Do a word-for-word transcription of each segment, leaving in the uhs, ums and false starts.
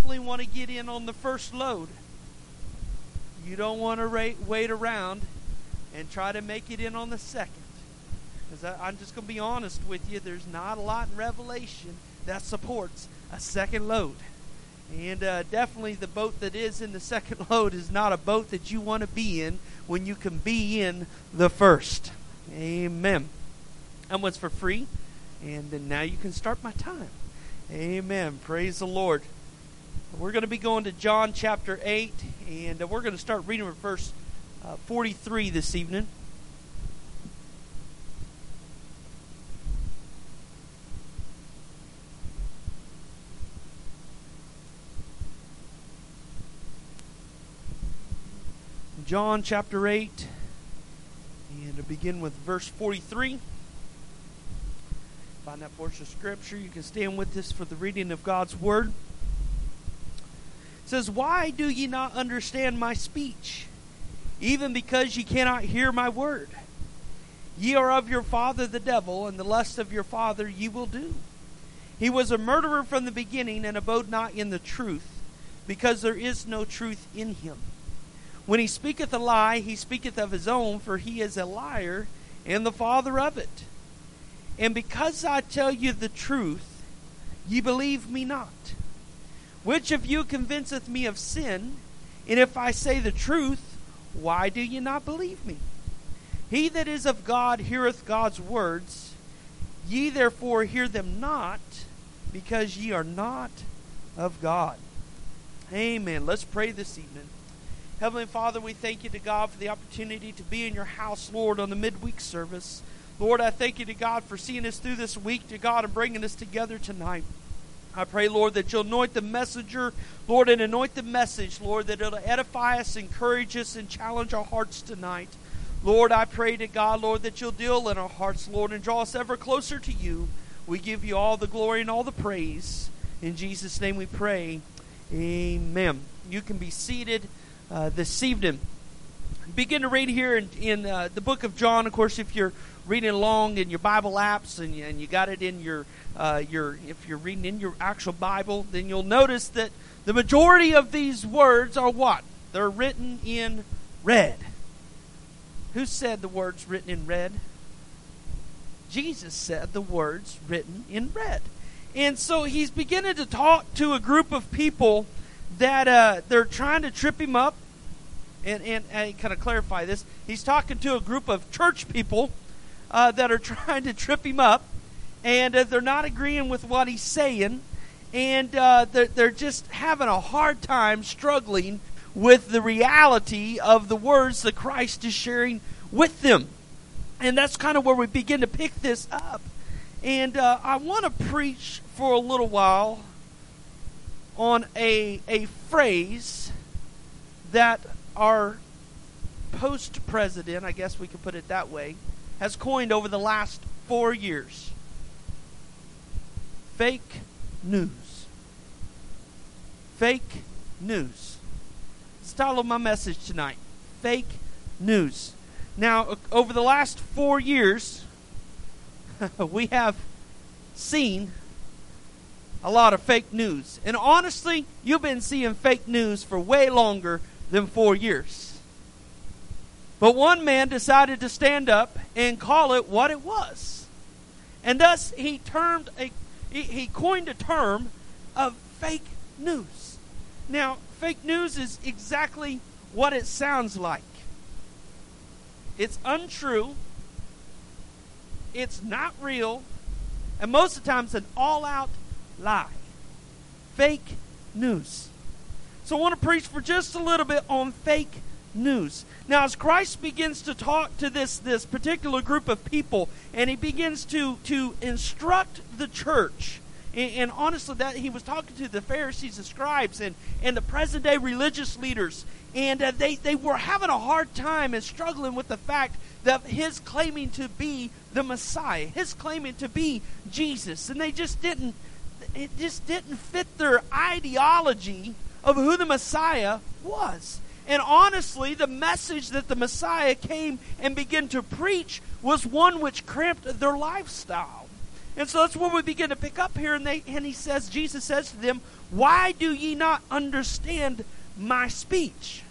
definitely want to get in on the first load. You don't want to ra- wait around and try to make it in on the second. Because I'm just going to be honest with you, there's not a lot in Revelation that supports a second load. And uh, definitely the boat that is in the second load is not a boat that you want to be in when you can be in the first. Amen. That one's for free. And then now you can start my time. Amen. Praise the Lord. We're going to be going to John chapter eight. And uh, we're going to start reading from verse uh, forty-three this evening. John chapter eight, and to begin with verse forty-three. Find that portion of Scripture. You can stand with us for the reading of God's Word. It says, "Why do ye not understand my speech? Even because ye cannot hear my word. Ye are of your father the devil, and the lust of your father ye will do. He was a murderer from the beginning, and abode not in the truth, because there is no truth in him. When he speaketh a lie, he speaketh of his own, for he is a liar and the father of it. And because I tell you the truth, ye believe me not. Which of you convinceth me of sin? And if I say the truth, why do ye not believe me? He that is of God heareth God's words. Ye therefore hear them not, because ye are not of God." Amen. Let's pray this evening. Heavenly Father, we thank you to God for the opportunity to be in your house, Lord, on the midweek service. Lord, I thank you to God for seeing us through this week, to God, and bringing us together tonight. I pray, Lord, that you'll anoint the messenger, Lord, and anoint the message, Lord, that it'll edify us, encourage us, and challenge our hearts tonight. Lord, I pray to God, Lord, that you'll deal in our hearts, Lord, and draw us ever closer to you. We give you all the glory and all the praise. In Jesus' name we pray. Amen. You can be seated Uh, this evening. Begin to read here in, in uh, the book of John. Of course, if you're reading along in your Bible apps and you, and you got it in your uh, your if you're reading in your actual Bible, then you'll notice that the majority of these words are what? They're written in red. Who said the words written in red? Jesus said the words written in red. And so he's beginning to talk to a group of people that uh, they're trying to trip him up. And, and, and kind of clarify this. He's talking to a group of church people uh, that are trying to trip him up. And uh, they're not agreeing with what he's saying. And uh, they're, they're just having a hard time struggling with the reality of the words that Christ is sharing with them. And that's kind of where we begin to pick this up. And uh, I want to preach for a little while on a a phrase that our post-president, I guess we could put it that way, has coined over the last four years. Fake news. Fake news. It's the title of my message tonight. Fake news. Now, over the last four years, we have seen a lot of fake news. And honestly, you've been seeing fake news for way longer than four years. But one man decided to stand up and call it what it was. And thus, he termed a he, he coined a term of fake news. Now, fake news is exactly what it sounds like. It's untrue. It's not real. And most of the time, it's an all-out lie. Fake news. So I want to preach for just a little bit on fake news. Now, as Christ begins to talk to this, this particular group of people, and he begins to, to instruct the church, and, and honestly, that he was talking to the Pharisees and scribes and, and the present-day religious leaders, and uh, they, they were having a hard time and struggling with the fact that his claiming to be the Messiah, his claiming to be Jesus, and they just didn't It just didn't fit their ideology of who the Messiah was. And honestly, the message that the Messiah came and began to preach was one which cramped their lifestyle. And so that's where we begin to pick up here. And, they, and he says, Jesus says to them, why do ye not understand my speech?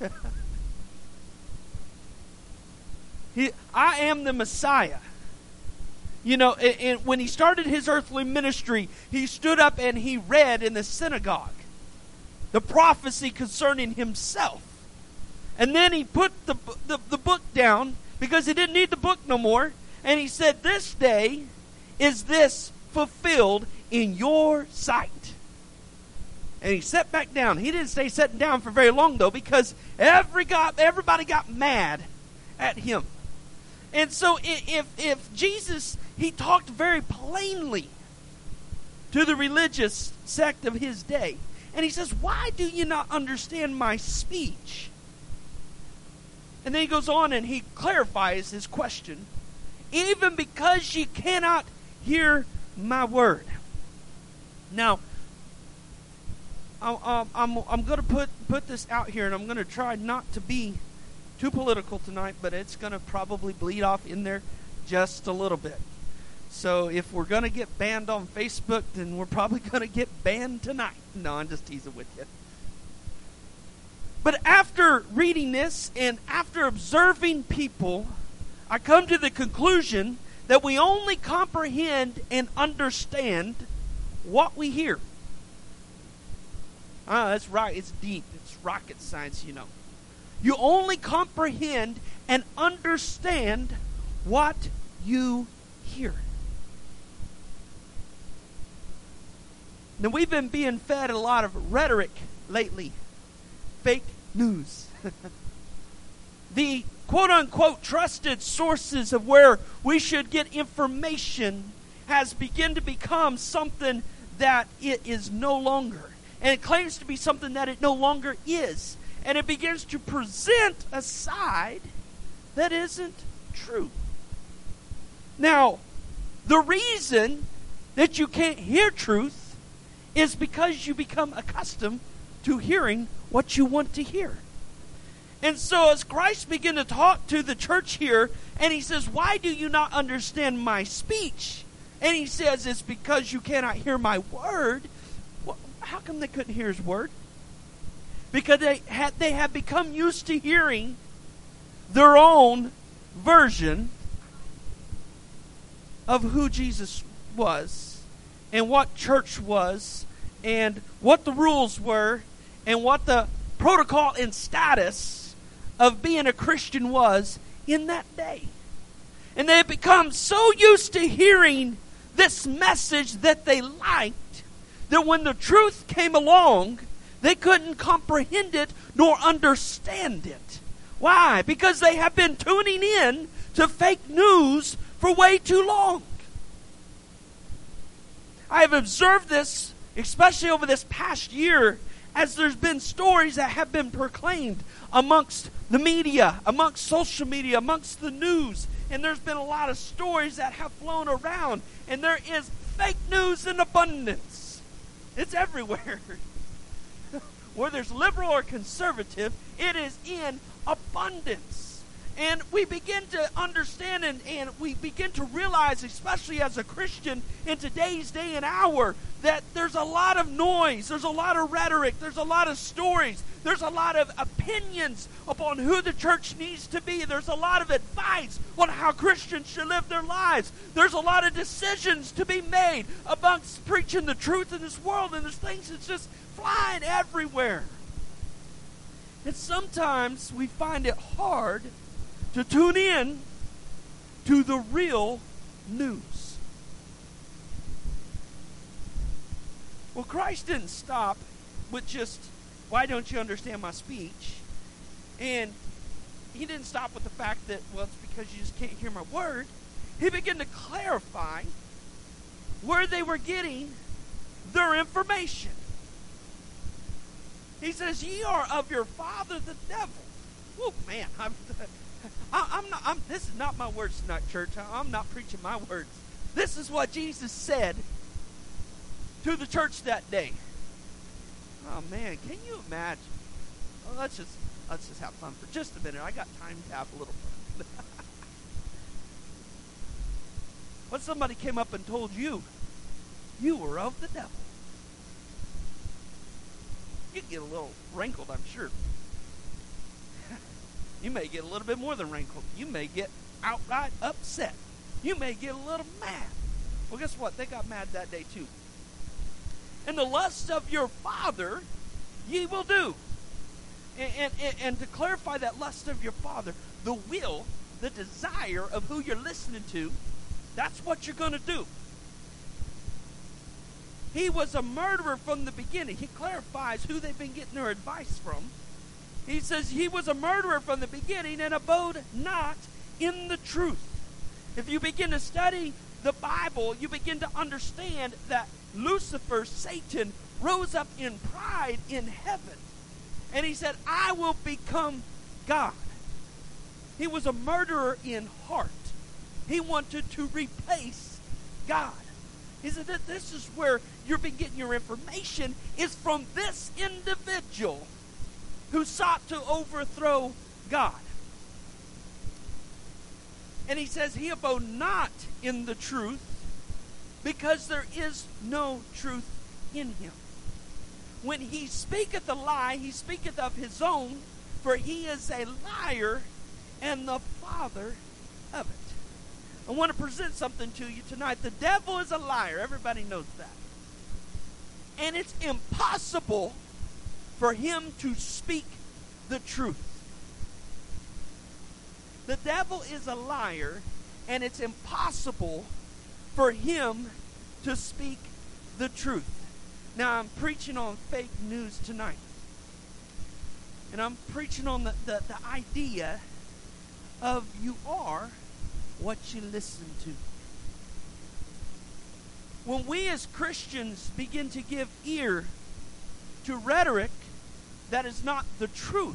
he, I am the Messiah. You know, and, and when he started his earthly ministry, he stood up and he read in the synagogue the prophecy concerning himself. And then he put the, the, the book down because he didn't need the book no more. And he said, this day is this fulfilled in your sight. And he sat back down. He didn't stay sitting down for very long, though, because every got, everybody got mad at him. And so if, if Jesus, he talked very plainly to the religious sect of his day. And he says, why do you not understand my speech? And then he goes on and he clarifies his question. Even because ye cannot hear my word. Now, I'm, I'm, I'm going to put, put this out here, and I'm going to try not to be too political tonight, but it's going to probably bleed off in there just a little bit. So if we're going to get banned on Facebook, then we're probably going to get banned tonight. No, I'm just teasing with you. But after reading this and after observing people, I come to the conclusion that we only comprehend and understand what we hear. Ah, that's right. It's deep. It's rocket science, you know. You only comprehend and understand what you hear. Now, we've been being fed a lot of rhetoric lately. Fake news. The quote-unquote trusted sources of where we should get information has begun to become something that it is no longer. And it claims to be something that it no longer is. And it begins to present a side that isn't true. Now, the reason that you can't hear truth is because you become accustomed to hearing what you want to hear. And so as Christ began to talk to the church here, and he says, why do you not understand my speech? And he says, it's because you cannot hear my word. Well, how come they couldn't hear his word? Because they had they have become used to hearing their own version of who Jesus was and what church was and what the rules were and what the protocol and status of being a Christian was in that day. And they had become so used to hearing this message that they liked that when the truth came along, they couldn't comprehend it nor understand it. Why? Because they have been tuning in to fake news for way too long. I have observed this, especially over this past year, as there's been stories that have been proclaimed amongst the media, amongst social media, amongst the news. And there's been a lot of stories that have flown around. And there is fake news in abundance. It's everywhere. Whether it's liberal or conservative, it is in abundance. And we begin to understand and, and we begin to realize, especially as a Christian in today's day and hour, that there's a lot of noise, there's a lot of rhetoric, there's a lot of stories, there's a lot of opinions upon who the church needs to be. There's a lot of advice on how Christians should live their lives. There's a lot of decisions to be made amongst preaching the truth in this world, and there's things that's just flying everywhere. And sometimes we find it hard to tune in to the real news. Well, Christ didn't stop with just, why don't you understand my speech? And he didn't stop with the fact that, well, it's because you just can't hear my word. He began to clarify where they were getting their information. He says, ye are of your father the devil. Oh, man, I'm... I, I'm not. I'm, this is not my words tonight, church. I, I'm not preaching my words. This is what Jesus said to the church that day. Oh man, can you imagine? Well, let's just let's just have fun for just a minute. I got time to have a little fun. What if somebody came up and told you, you were of the devil? You'd get a little rankled, I'm sure. You may get a little bit more than rankled. You may get outright upset. You may get a little mad. Well, guess what? They got mad that day too. And the lust of your father ye will do. And, and, and, and to clarify that lust of your father, the will, the desire of who you're listening to, that's what you're going to do. He was a murderer from the beginning. He clarifies who they've been getting their advice from. He says he was a murderer from the beginning and abode not in the truth. If you begin to study the Bible, you begin to understand that Lucifer, Satan, rose up in pride in heaven. And he said, I will become God. He was a murderer in heart. He wanted to replace God. He said that this is where you've been getting your information, is from this individual who sought to overthrow God. And he says he abode not in the truth because there is no truth in him. When he speaketh a lie, he speaketh of his own, for he is a liar and the father of it. I want to present something to you tonight. The devil is a liar. Everybody knows that. And it's impossible for him to speak the truth. The devil is a liar, and it's impossible for him to speak the truth. Now, I'm preaching on fake news tonight. And I'm preaching on the, the, the idea of you are what you listen to. When we as Christians begin to give ear to rhetoric that is not the truth,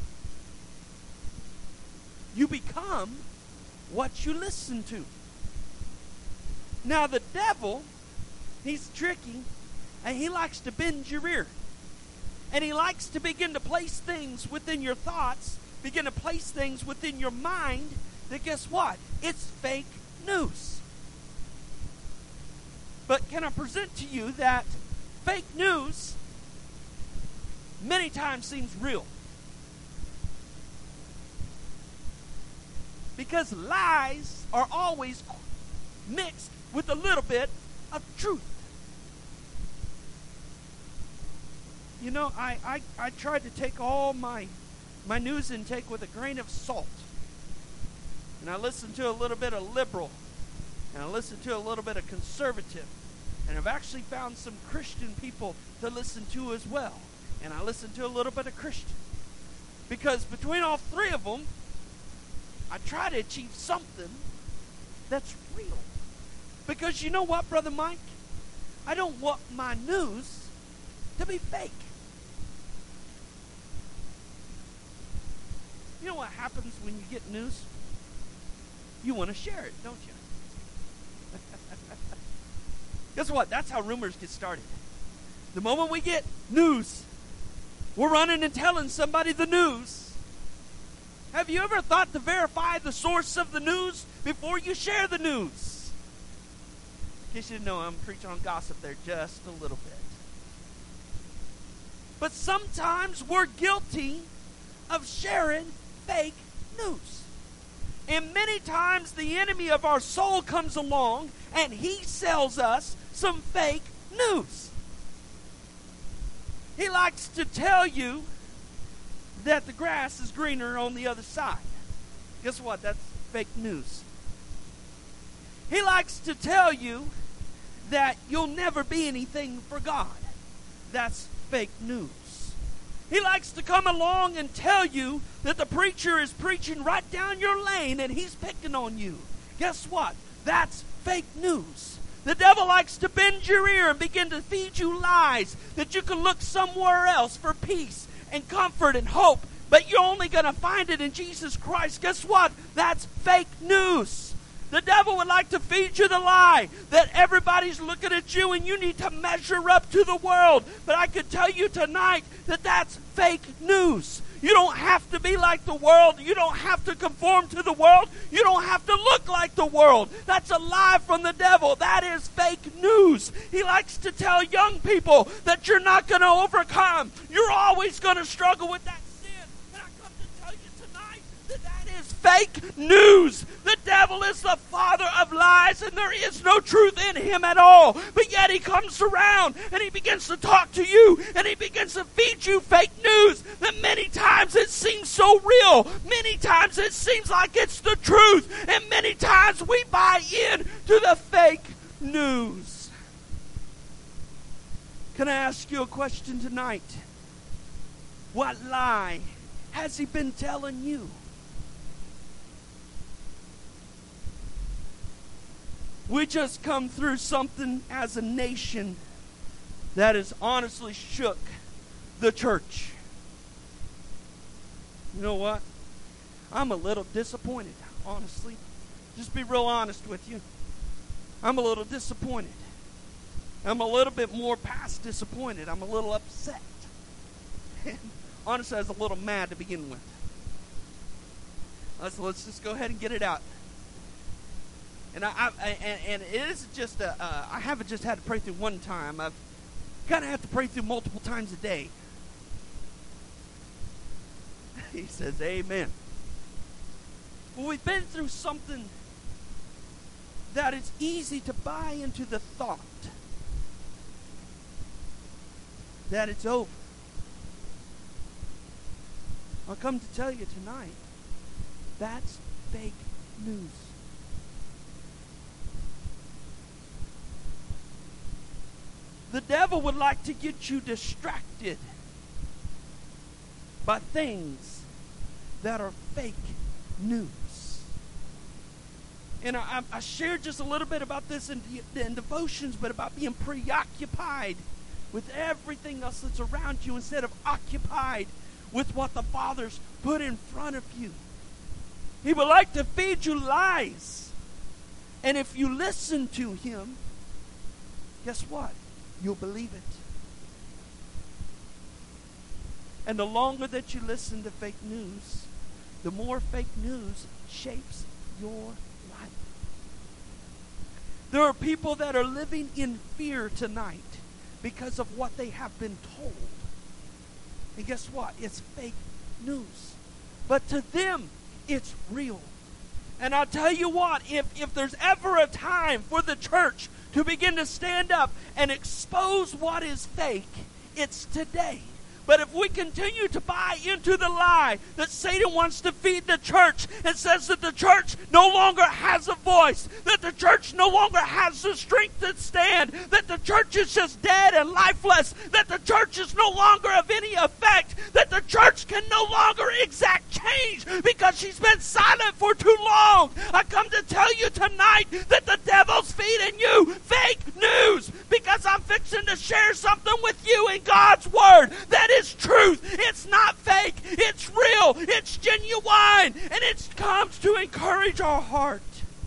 you become what you listen to. Now the devil, he's tricky, and he likes to bend your ear. And he likes to begin to place things within your thoughts, begin to place things within your mind that, guess what? It's fake news. But can I present to you that fake news many times seems real? Because lies are always mixed with a little bit of truth. You know, I, I, I tried to take all my, my news intake with a grain of salt. And I listened to a little bit of liberal. And I listened to a little bit of conservative. And I've actually found some Christian people to listen to as well. And I listened to a little bit of Christian. Because between all three of them, I try to achieve something that's real. Because you know what, Brother Mike? I don't want my news to be fake. You know what happens when you get news? You want to share it, don't you? Guess what? That's how rumors get started. The moment we get news, we're running and telling somebody the news. Have you ever thought to verify the source of the news before you share the news? In case you didn't know, I'm preaching on gossip there just a little bit. But sometimes we're guilty of sharing fake news. And many times the enemy of our soul comes along and he sells us some fake news. He likes to tell you that the grass is greener on the other side. Guess what? That's fake news. He likes to tell you that you'll never be anything for God. That's fake news. He likes to come along and tell you that the preacher is preaching right down your lane and he's picking on you. Guess what? That's fake news. The devil likes to bend your ear and begin to feed you lies that you can look somewhere else for peace and comfort and hope, but you're only going to find it in Jesus Christ. Guess what? That's fake news. The devil would like to feed you the lie that everybody's looking at you and you need to measure up to the world. But I could tell you tonight that that's fake news. You don't have to be like the world. You don't have to conform to the world. You don't have to look like the world. That's a lie from the devil. That is fake news. He likes to tell young people that you're not going to overcome. You're always going to struggle with that sin. And I come to tell you tonight that that is fake news. The devil is the father of lies, and there is no truth in him at all. But yet he comes around and he begins to talk to you, and he begins to feed you fake news that many times it seems so real. Many times it seems like it's the truth, and many times we buy in to the fake news. Can I ask you a question tonight? What lie has he been telling you? We just come through something as a nation that has honestly shook the church. You know what? I'm a little disappointed, honestly. Just be real honest with you. I'm a little disappointed. I'm a little bit more past disappointed. I'm a little upset. And honestly, I was a little mad to begin with. So let's just go ahead and get it out. And I, I and, and it is just a, uh, I haven't just had to pray through one time. I've kind of had to pray through multiple times a day. He says, amen. Well, we've been through something that it's easy to buy into the thought that it's over. I'll come to tell you tonight, that's fake news. The devil would like to get you distracted by things that are fake news. And I, I shared just a little bit about this in, in devotions, but about being preoccupied with everything else that's around you instead of occupied with what the Father's put in front of you. He would like to feed you lies. And if you listen to him, guess what? You'll believe it. And the longer that you listen to fake news, the more fake news shapes your life. There are people that are living in fear tonight because of what they have been told. And guess what? It's fake news. But to them, it's real. And I'll tell you what, if, if there's ever a time for the church to begin to stand up and expose what is fake, it's today. But if we continue to buy into the lie that Satan wants to feed the church and says that the church no longer has a voice, that the church no longer has the strength to stand, that the church is just dead and lifeless, that the church is no longer of any effect, that the church can no longer exact change because she's been silent for too long, I come to tell you tonight that the devil's feeding you fake news, because I'm fixing to share something with you in God's Word that is truth. It's not fake. It's real. It's genuine. And it comes to encourage our heart.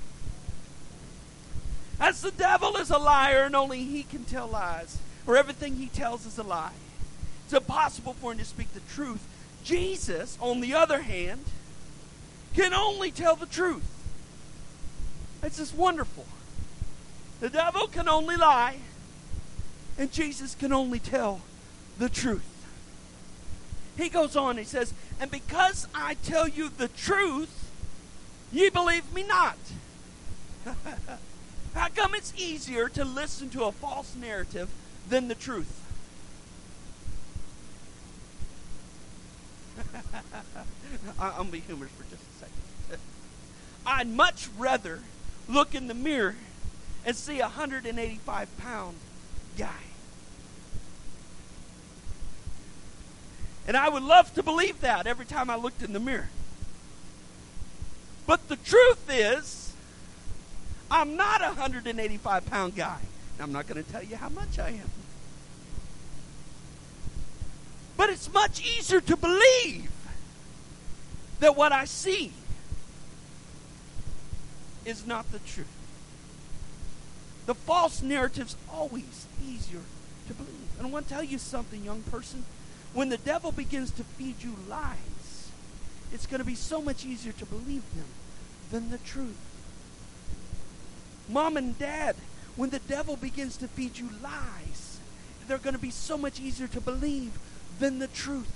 As the devil is a liar and only he can tell lies, or everything he tells is a lie. It's impossible for him to speak the truth. Jesus, on the other hand, can only tell the truth. It's just wonderful. The devil can only lie, and Jesus can only tell the truth. He goes on, he says, and because I tell you the truth, ye believe me not. How come it's easier to listen to a false narrative than the truth? I'm going to be humorous for just a second. I'd much rather look in the mirror and see a one hundred eighty-five pound guy. And I would love to believe that every time I looked in the mirror. But the truth is, I'm not a one hundred eighty-five pound guy. I'm not going to tell you how much I am. But it's much easier to believe that what I see is not the truth. The false narrative's always easier to believe. And I want to tell you something, young person. when the devil begins to feed you lies, it's going to be so much easier to believe them than the truth. Mom and dad, when the devil begins to feed you lies, they're going to be so much easier to believe than the truth.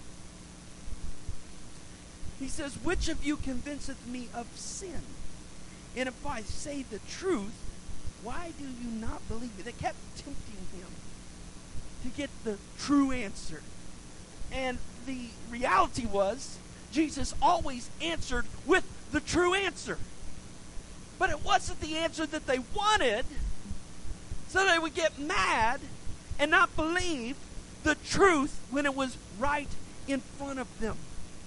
He says, which of you convinceth me of sin? And if I say the truth, why do you not believe me? They kept tempting him to get the true answer. And the reality was, Jesus always answered with the true answer. But it wasn't the answer that they wanted, so they would get mad and not believe the truth when it was right in front of them.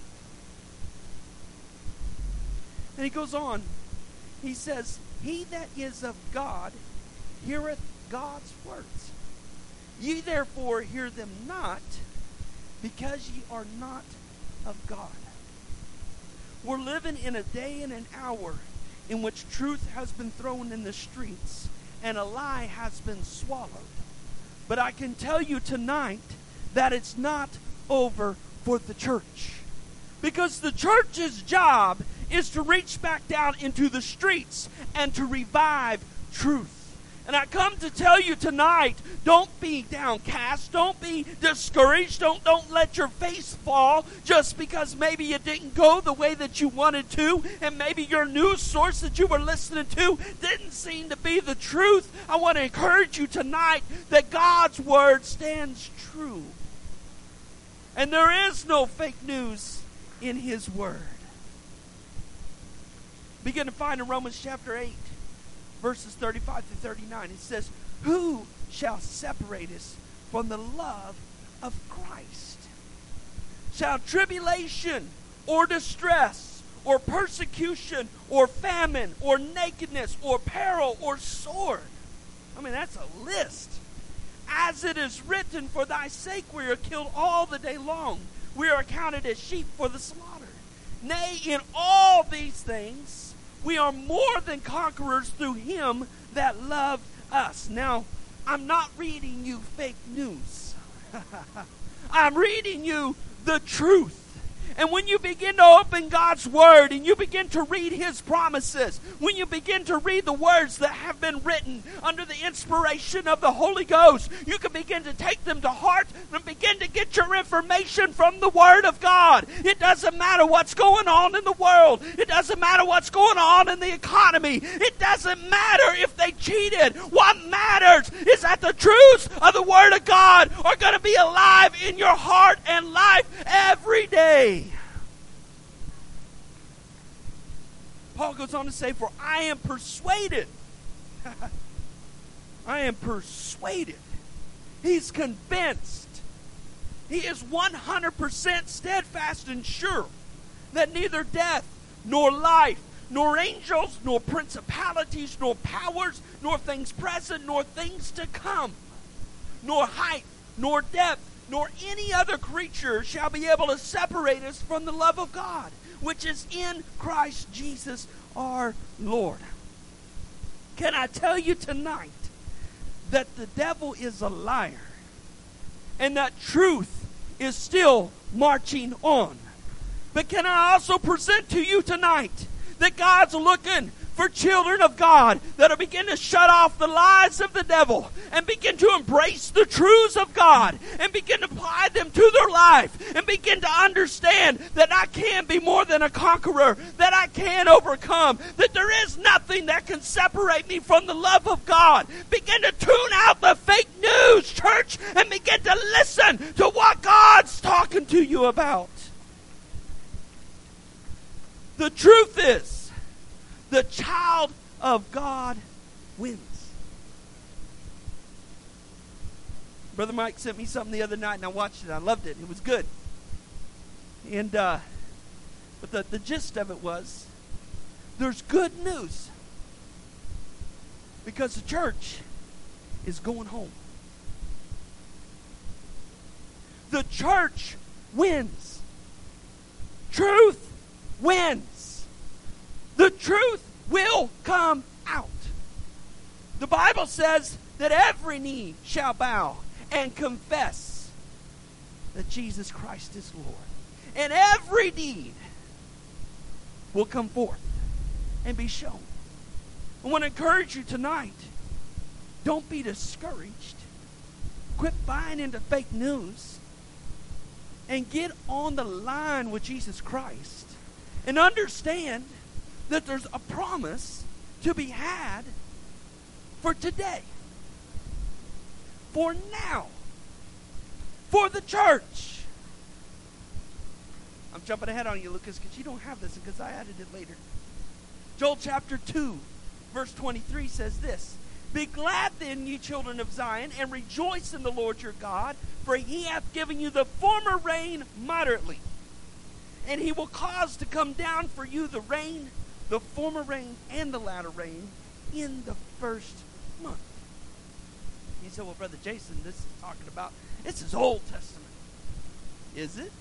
And he goes on. He says, he that is of God heareth God's words. Ye therefore hear them not, because ye are not of God. We're living in a day and an hour in which truth has been thrown in the streets and a lie has been swallowed. But I can tell you tonight that it's not over for the church. Because the church's job is to reach back down into the streets and to revive truth. And I come to tell you tonight, don't be downcast, don't be discouraged, don't, don't let your face fall just because maybe you didn't go the way that you wanted to, and maybe your news source that you were listening to didn't seem to be the truth. I want to encourage you tonight that God's word stands true. And there is no fake news in his word. Begin to find in Romans chapter eight. Verses thirty-five to thirty-nine, it says, who shall separate us from the love of Christ? Shall tribulation or distress or persecution or famine or nakedness or peril or sword? I mean, that's a list. As it is written, for thy sake we are killed all the day long. We are accounted as sheep for the slaughter. Nay, in all these things, we are more than conquerors through him that loved us. Now, I'm not reading you fake news. I'm reading you the truth. And when you begin to open God's word and you begin to read his promises, when you begin to read the words that have been written under the inspiration of the Holy Ghost, you can begin to take them to heart and begin to get your information from the word of God. It doesn't matter what's going on in the world. It doesn't matter what's going on in the economy. It doesn't matter if they cheated. What matters is that the truths of the word of God are going to be alive in your heart and life every day. Paul goes on to say, for I am persuaded. I am persuaded. He's convinced. He is one hundred percent steadfast and sure that neither death, nor life, nor angels, nor principalities, nor powers, nor things present, nor things to come, nor height, nor depth, nor any other creature shall be able to separate us from the love of God, which is in Christ Jesus our Lord. Can I tell you tonight that the devil is a liar and that truth is still marching on? But can I also present to you tonight that God's looking for children of God that'll begin to shut off the lies of the devil and begin to embrace the truths of God and begin to apply them to their life and begin to understand that I can be more than a conqueror, that I can overcome, that there is nothing that can separate me from the love of God. Begin to tune out the fake news, church, and begin to listen to what God's talking to you about. The truth is, the child of God wins. Brother Mike sent me something the other night, and I watched it. I loved it. It was good. And uh, but the, the gist of it was, there's good news because the church is going home. The church wins. Truth wins. The truth will come out. The Bible says that every knee shall bow and confess that Jesus Christ is Lord. And every deed will come forth and be shown. I want to encourage you tonight. Don't be discouraged. Quit buying into fake news. And get on the line with Jesus Christ. And understand that there's a promise to be had for today. For now. For the church. I'm jumping ahead on you, Lucas, because you don't have this, because I added it later. Joel chapter two, verse twenty-three says this. Be glad then, ye children of Zion, and rejoice in the Lord your God, for he hath given you the former rain moderately. And he will cause to come down for you the rain, the former rain, and the latter rain in the first month. He said, well, Brother Jason, this is talking about, this is Old Testament. Is it?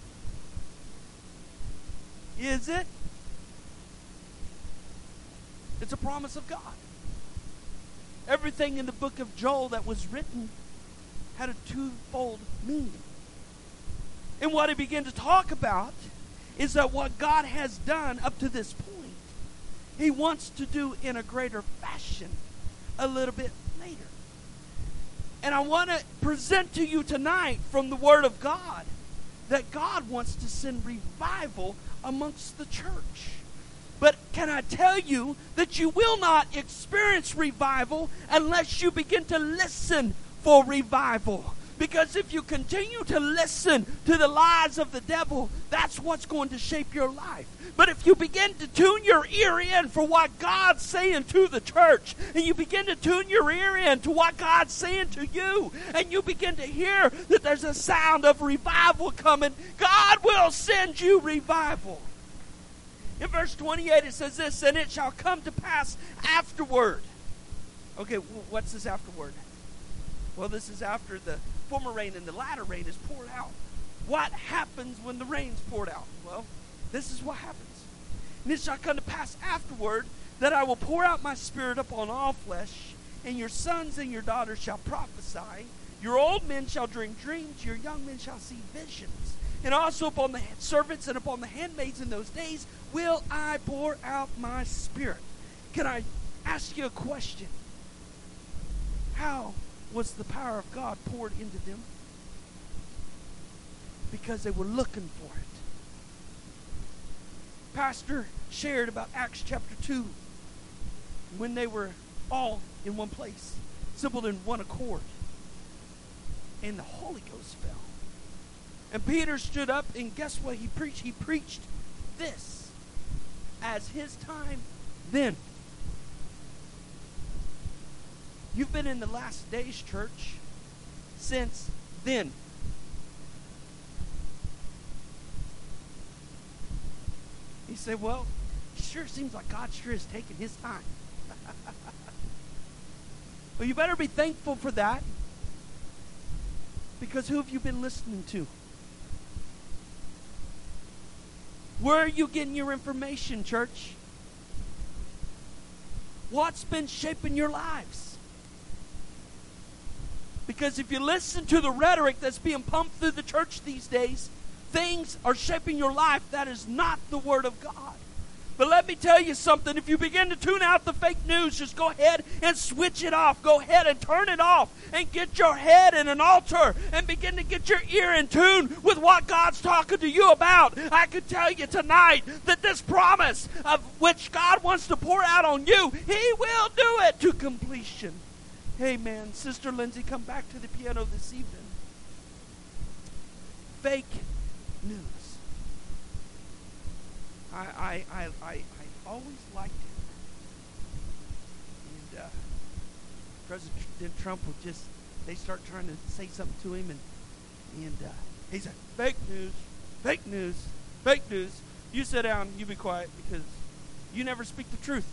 Is it? It's a promise of God. Everything in the book of Joel that was written had a twofold meaning. And what he began to talk about is that what God has done up to this point, he wants to do in a greater fashion a little bit later. And I want to present to you tonight from the Word of God that God wants to send revival amongst the church. But can I tell you that you will not experience revival unless you begin to listen for revival? Because if you continue to listen to the lies of the devil, that's what's going to shape your life. But if you begin to tune your ear in for what God's saying to the church, and you begin to tune your ear in to what God's saying to you, and you begin to hear that there's a sound of revival coming, God will send you revival. In verse twenty-eight it says this, and it shall come to pass afterward. Okay, what's this afterward? Well, this is after the former rain and the latter rain is poured out. What happens when the rain's poured out? Well, this is what happens. And it shall come to pass afterward that I will pour out my spirit upon all flesh, and your sons and your daughters shall prophesy. Your old men shall dream dreams, your young men shall see visions. And also upon the servants and upon the handmaids in those days will I pour out my spirit. Can I ask you a question? How was the power of God poured into them? Because they were looking for it. Pastor shared about Acts chapter two, when they were all in one place, assembled in one accord, and the Holy Ghost fell. And Peter stood up, and guess what he preached? He preached this as his time then. You've been in the last days, church, since then. You say, well, it sure seems like God sure is taking his time. Well, you better be thankful for that. Because who have you been listening to? Where are you getting your information, church? What's been shaping your lives? Because if you listen to the rhetoric that's being pumped through the church these days, things are shaping your life. That is not the Word of God. But let me tell you something. If you begin to tune out the fake news, just go ahead and switch it off. Go ahead and turn it off and get your head in an altar and begin to get your ear in tune with what God's talking to you about. I can tell you tonight that this promise of which God wants to pour out on you, He will do it to completion. Amen. Sister Lindsay, come back to the piano this evening. Fake news. I, I, I, I, I always liked it. And uh, President Trump would just, they start trying to say something to him, and, and uh, he said, fake news, fake news, fake news. You sit down, you be quiet, because you never speak the truth.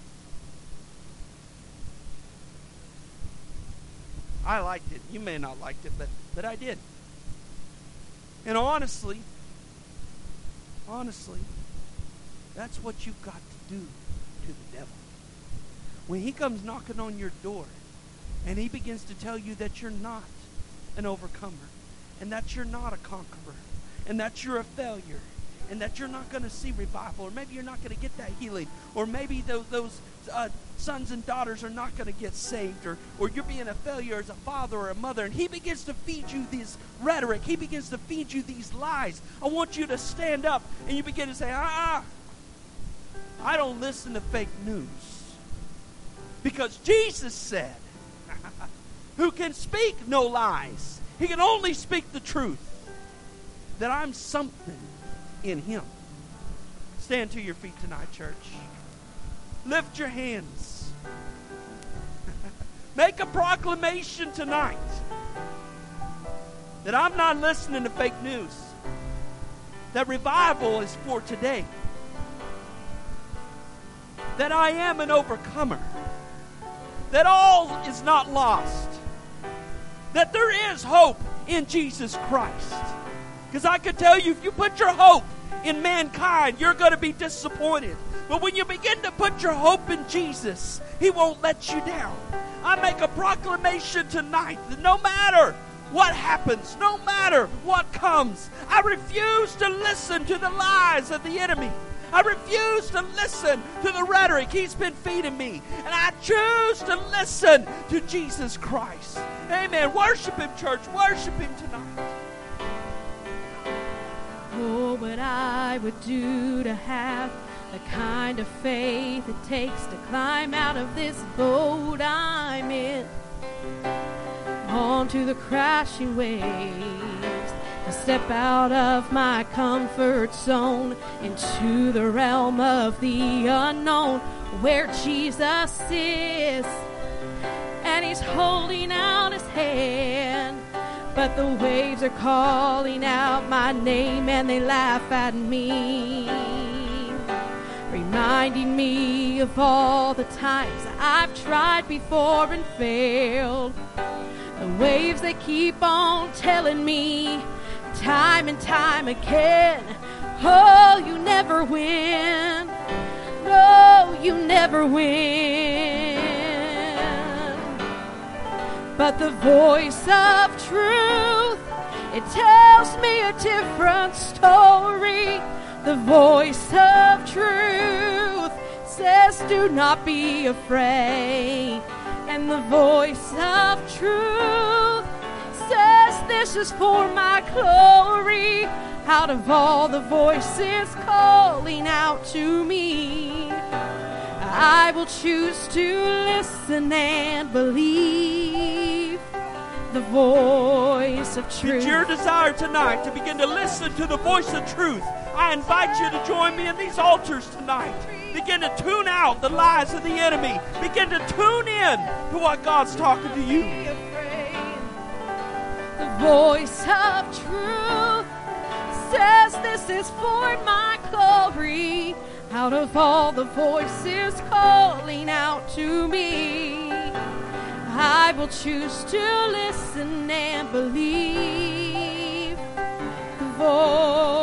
I liked it. You may not liked it, but, but I did. And honestly, honestly, that's what you've got to do to the devil. When he comes knocking on your door and he begins to tell you that you're not an overcomer, and that you're not a conqueror, and that you're a failure, and that you're not going to see revival, or maybe you're not going to get that healing, or maybe those, those uh, sons and daughters are not going to get saved, or, or you're being a failure as a father or a mother, and he begins to feed you this rhetoric, he begins to feed you these lies. I want you to stand up and you begin to say, ah, I don't listen to fake news. Because Jesus said, who can speak no lies, he can only speak the truth, that I'm something in him. Stand to your feet tonight, church. Lift your hands. Make a proclamation tonight that I'm not listening to fake news. That revival is for today. That I am an overcomer. That all is not lost. That there is hope in Jesus Christ. Because I could tell you, if you put your hope in mankind, you're going to be disappointed. But when you begin to put your hope in Jesus, he won't let you down. I make a proclamation tonight that no matter what happens, no matter what comes, I refuse to listen to the lies of the enemy. I refuse to listen to the rhetoric he's been feeding me. And I choose to listen to Jesus Christ. Amen. Worship him, church. Worship him tonight. Oh, what I would do to have the kind of faith it takes to climb out of this boat I'm in onto the crashing waves, to step out of my comfort zone into the realm of the unknown, where Jesus is and he's holding out his hand. But the waves are calling out my name and they laugh at me, reminding me of all the times I've tried before and failed. The waves, they keep on telling me time and time again, oh, you never win. No, you never win. But the voice of truth, it tells me a different story. The voice of truth says, do not be afraid. And the voice of truth says, this is for my glory. Out of all the voices calling out to me, I will choose to listen and believe the voice of truth. It's your desire tonight to begin to listen to the voice of truth. I invite you to join me in these altars tonight. Begin to tune out the lies of the enemy. Begin to tune in to what God's talking to you. The voice of truth says, this is for my glory. Out of all the voices calling out to me, I will choose to listen and believe the voice